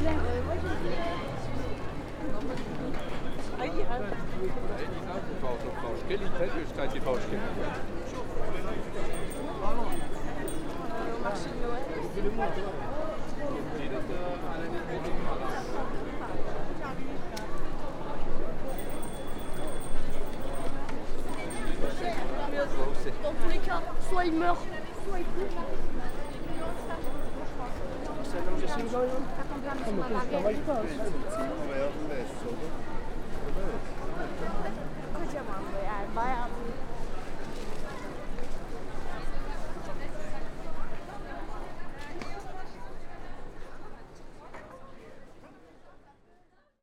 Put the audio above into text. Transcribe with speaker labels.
Speaker 1: Dans tous les cas, soit il meurt, soit il coupe.
Speaker 2: Ça marche pas.